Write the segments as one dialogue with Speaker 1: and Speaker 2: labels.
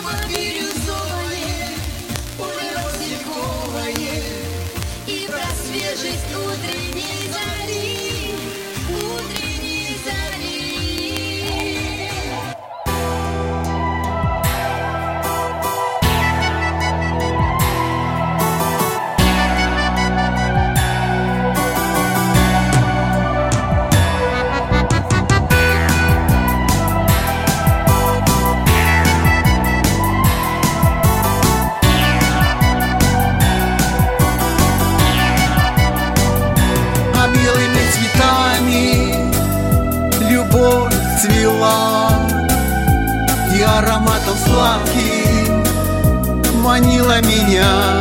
Speaker 1: Небо бирюзовое, поле васильковое, и про свежесть утренней зари, утренней зари.
Speaker 2: Белыми цветами любовь цвела, и ароматом сладким манила меня.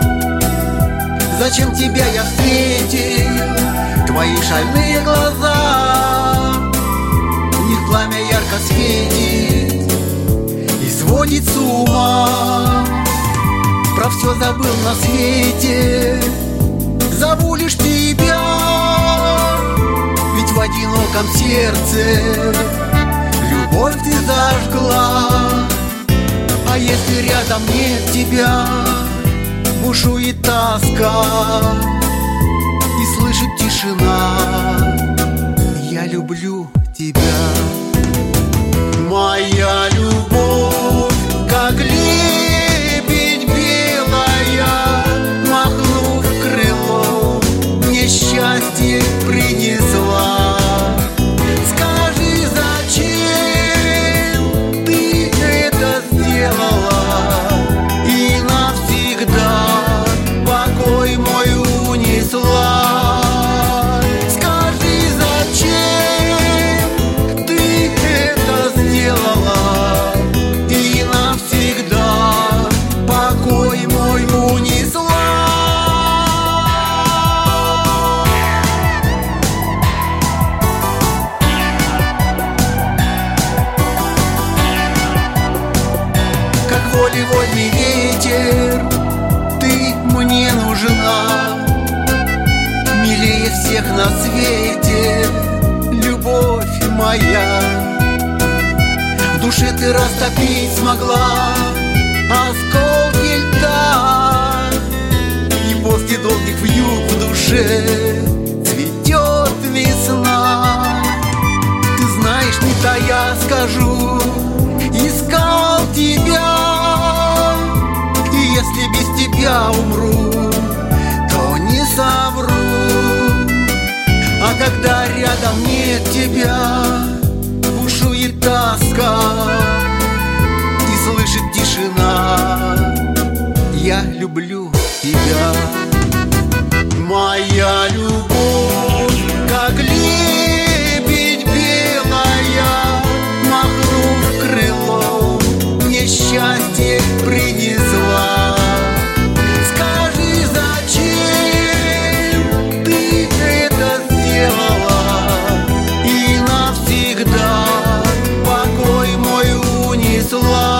Speaker 2: Зачем тебя я встретил, твои шальные глаза? В них пламя ярко светит и сводит с ума. Про все забыл на свете, зову лишь тебя, ведь в одиноком сердце любовь ты зажгла. А если рядом нет тебя, бушует тоска и слышит тишина. Я люблю тебя, моя любовь, как лебедь белая, махнув крылом, мне счастье принесла. Скажи, зачем ты это сделала и навсегда покой мой унесла? Скажи, зачем ты это сделала и навсегда покой мой унесла? Волевольный ветер, ты мне нужна, милее всех на свете, любовь моя. В душе ты растопить смогла осколки льда, и после долгих вьюг в душе цветет весна. Ты знаешь, не тая скажу, искал тебя, и если без тебя умру, то не совру. А когда рядом нет тебя, бушует тоска и слышит тишина. Я люблю тебя, моя любовь, как лебедь белая, махнув крылом, мне счастье принесла. Скажи, зачем ты это сделала и навсегда покой мой унесла?